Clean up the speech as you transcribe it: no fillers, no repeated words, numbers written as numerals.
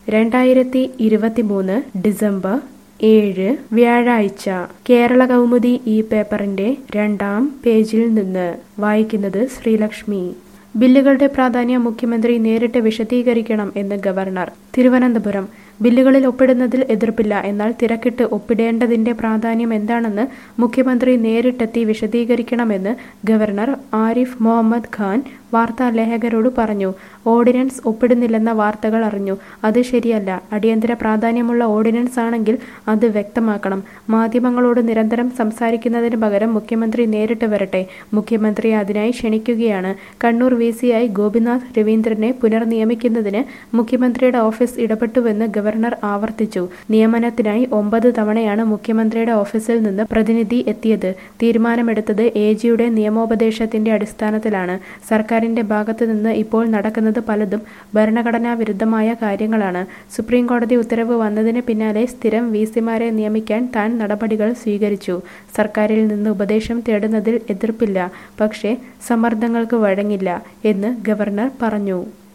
2023 December 7 വ്യാഴാഴ്ച കേരള കൗമുദി ഈ പേപ്പറിന്റെ 2-ാം പേജിൽ നിന്ന് വായിക്കുന്നത് ശ്രീലക്ഷ്മി. ബില്ലുകളുടെ പ്രാധാന്യം മുഖ്യമന്ത്രി നേരിട്ട് വിശദീകരിക്കണം എന്ന് ഗവർണർ. തിരുവനന്തപുരം. ബില്ലുകളിൽ ഒപ്പിടുന്നതിൽ എതിർപ്പില്ല. എന്നാൽ തിരക്കിട്ട് ഒപ്പിടേണ്ടതിന്റെ പ്രാധാന്യം എന്താണെന്ന് മുഖ്യമന്ത്രി നേരിട്ടെത്തി വിശദീകരിക്കണമെന്ന് ഗവർണർ ആരിഫ് മുഹമ്മദ് ഖാൻ വാർത്താലേഖകരോട് പറഞ്ഞു. ഓർഡിനൻസ് ഒപ്പിടുന്നില്ലെന്ന വാർത്തകൾ അറിഞ്ഞു. അത് ശരിയല്ല. അടിയന്തര പ്രാധാന്യമുള്ള ഓർഡിനൻസ് ആണെങ്കിൽ അത് വ്യക്തമാക്കണം. മാധ്യമങ്ങളോട് നിരന്തരം സംസാരിക്കുന്നതിന് പകരം മുഖ്യമന്ത്രി നേരിട്ട് വരട്ടെ. മുഖ്യമന്ത്രി അതിനായി ക്ഷണിക്കുകയാണ്. കണ്ണൂർ VC ആയി ഗോപിനാഥ് രവീന്ദ്രനെ പുനർനിയമിക്കുന്നതിന് മുഖ്യമന്ത്രിയുടെ ഓഫീസ് ഇടപെട്ടുവെന്ന് ഗവർണർ ആവർത്തിച്ചു. നിയമനത്തിനായി 9 തവണയാണ് മുഖ്യമന്ത്രിയുടെ ഓഫീസിൽ നിന്ന് പ്രതിനിധി എത്തിയത്. തീരുമാനമെടുത്തത് AGയുടെ നിയമോപദേശത്തിന്റെ അടിസ്ഥാനത്തിലാണ്. സർക്കാരിന്റെ ഭാഗത്തു നിന്ന് ഇപ്പോൾ നടക്കുന്നത് പലതും ഭരണഘടനാ വിരുദ്ധമായ കാര്യങ്ങളാണ്. സുപ്രീം കോടതി ഉത്തരവ് വന്നതിന് പിന്നാലെ സ്ഥിരം VCമാരെ നിയമിക്കാൻ താൻ നടപടികൾ സ്വീകരിച്ചു. സർക്കാരിൽ നിന്ന് ഉപദേശം തേടുന്നതിൽ എതിർപ്പില്ല. പക്ഷേ സമ്മർദ്ദങ്ങൾക്ക് വഴങ്ങില്ല എന്ന് ഗവർണർ പറഞ്ഞു.